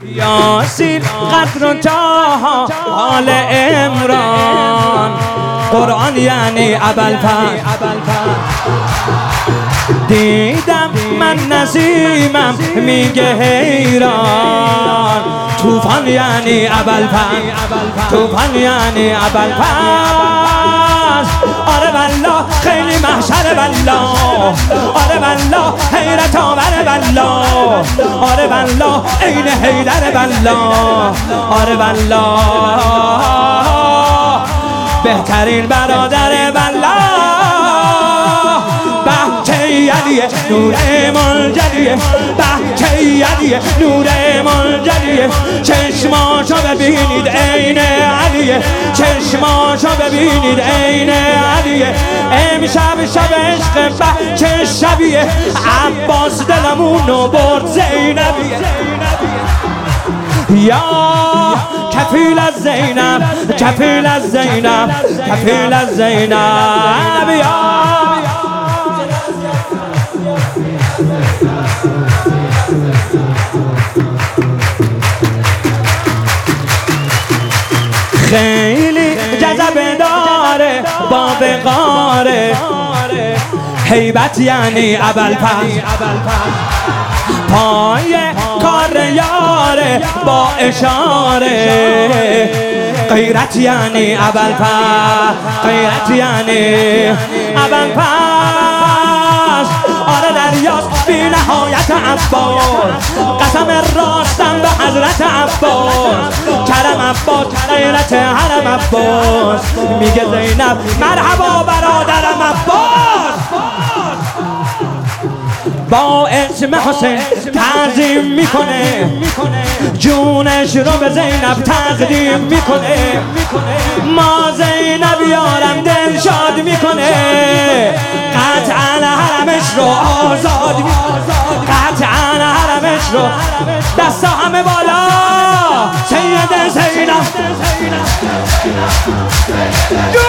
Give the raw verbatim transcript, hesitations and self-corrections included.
یاسین قدر و جاها آل عمران قرآن یعنی ابوالفضل دیدم من نسیمم میگه حیران طوفان یعنی ابوالفضل طوفان یعنی ابوالفضل آره والله خیلی محشر والله آره والله حیرت آور والله آره والله عین حیدر والله آره والله بهترین برادر والله علیه نور منجلیه بحکه علیه نور منجلیه چشماشو ببینید عین علیه چشماشو ببینید عین علیه امشب شب عشق بچه شبیه عباس دلمونو برد زینبیه یا کفیل از زینب کفیل از زینب کفیل از زینب یا خیلی جذبه داره با وقاره هیبت یعنی ابوالفضل پای کار یاره با اشاره غیرت یعنی ابوالفضل غیرت یعنی ابوالفضل آره دریاست بی نهایت عباس قسم راستم به حضرت عباس کرم عباس غیرت حرم عباس میگه زینب مرحبا برادرم عباس با اسم حسین تعظیم میکنه جونش رو به زینب تقدیم میکنه ما زینب یارم دل شاد میکنه قطعا حرمش رو آزاد میکنه قطعا حرمش رو دستا همه بالا سید زینب